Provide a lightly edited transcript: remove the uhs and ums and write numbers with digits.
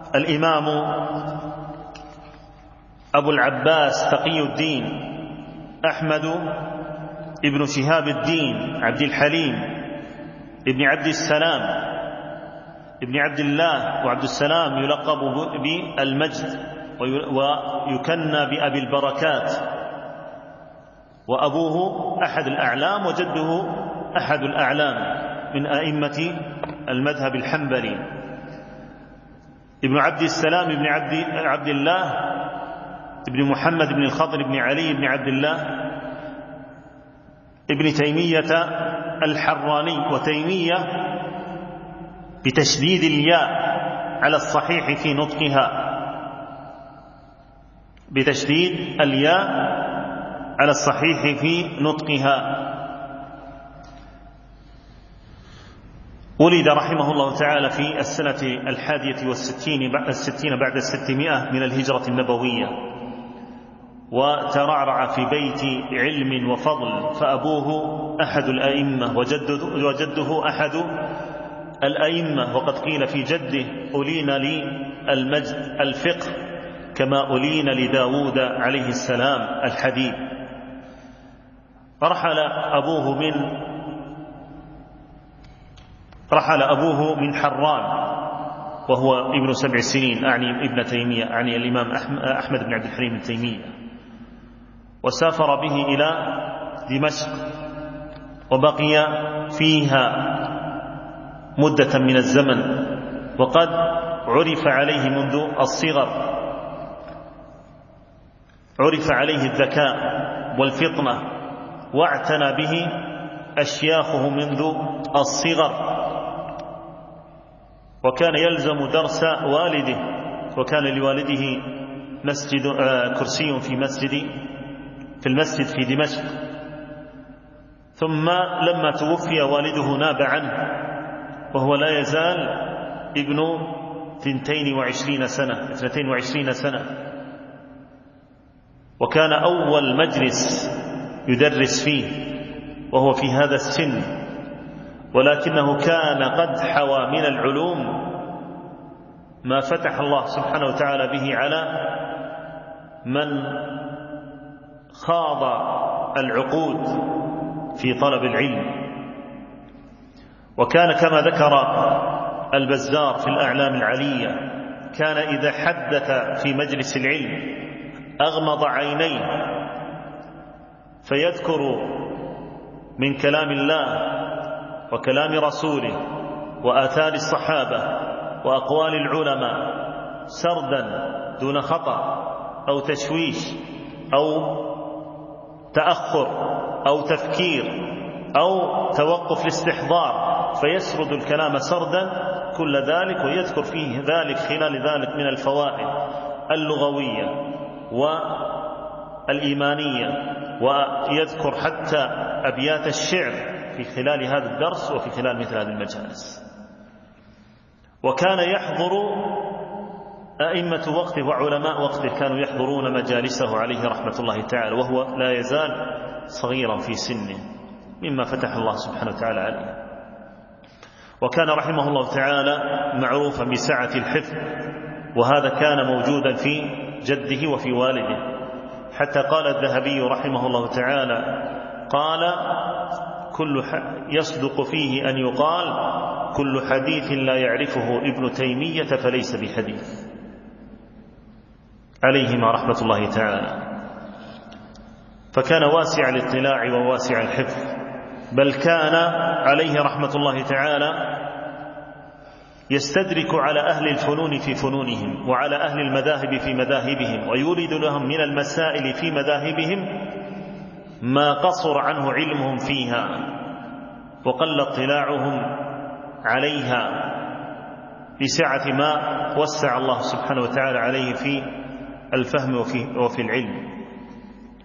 الإمام أبو العباس تقي الدين أحمد ابن شهاب الدين عبد الحليم ابن عبد السلام ابن عبد الله وعبد السلام، يلقب بالمجد ويكنى بأبي البركات، وأبوه أحد الأعلام وجده أحد الأعلام من أئمة المذهب الحنبلي. ابن عبد السلام ابن عبد الله ابن محمد بن الخضر بن علي بن عبد الله ابن تيمية الحراني، وتيمية بتشديد الياء على الصحيح في نطقها، بتشديد الياء على الصحيح في نطقها. ولد رحمه الله تعالى في السنة 61 بعد 600 من الهجرة النبوية، وترعرع في بيت علم وفضل، فأبوه أحد الأئمة وجده أحد الأئمة، وقد قيل في جده: أولين لي المجد الفقه كما أولين لداود عليه السلام الحديث. رحل أبوه من حران وهو ابن 7 سنين، أعني ابن تيمية، أعني الإمام أحمد بن عبد الحليم بن تيمية، وسافر به إلى دمشق وبقي فيها مدة من الزمن، وقد عرف عليه منذ الصغر، عرف عليه الذكاء والفطنة، واعتنى به أشياخه منذ الصغر، وكان يلزم درس والده، وكان لوالده كرسي في المسجد في دمشق. ثم لما توفي والده ناب عنه وهو لا يزال ابن 22 سنة، وكان أول مجلس يدرس فيه وهو في هذا السن، ولكنه كان قد حوى من العلوم ما فتح الله سبحانه وتعالى به على من خاض العقود في طلب العلم. وكان كما ذكر البزار في الأعلام العلية، كان إذا حدث في مجلس العلم أغمض عينيه فيذكر من كلام الله وكلام رسوله وآثار الصحابة وأقوال العلماء سردا دون خطأ أو تشويش أو تأخر أو تفكير أو توقف الاستحضار، فيسرد الكلام سردا كل ذلك، ويذكر فيه ذلك خلال ذلك من الفوائد اللغوية والإيمانية، ويذكر حتى أبيات الشعر في خلال هذا الدرس وفي خلال مثل هذه المجالس. وكان يحضر أئمة وقته وعلماء وقته كانوا يحضرون مجالسه عليه رحمة الله تعالى، وهو لا يزال صغيرا في سنه مما فتح الله سبحانه وتعالى عليه. وكان رحمه الله تعالى معروفا بسعة الحفظ، وهذا كان موجودا في جده وفي والده، حتى قال الذهبي رحمه الله تعالى: قال يصدق فيه أن يقال كل حديث لا يعرفه ابن تيمية فليس بحديث، عليهما رحمة الله تعالى. فكان واسع الاطلاع وواسع الحفظ، بل كان عليه رحمة الله تعالى يستدرك على أهل الفنون في فنونهم وعلى أهل المذاهب في مذاهبهم، ويولد لهم من المسائل في مذاهبهم ما قصر عنه علمهم فيها وقل اطلاعهم عليها، لسعة ما وسع الله سبحانه وتعالى عليه في الفهم وفي العلم.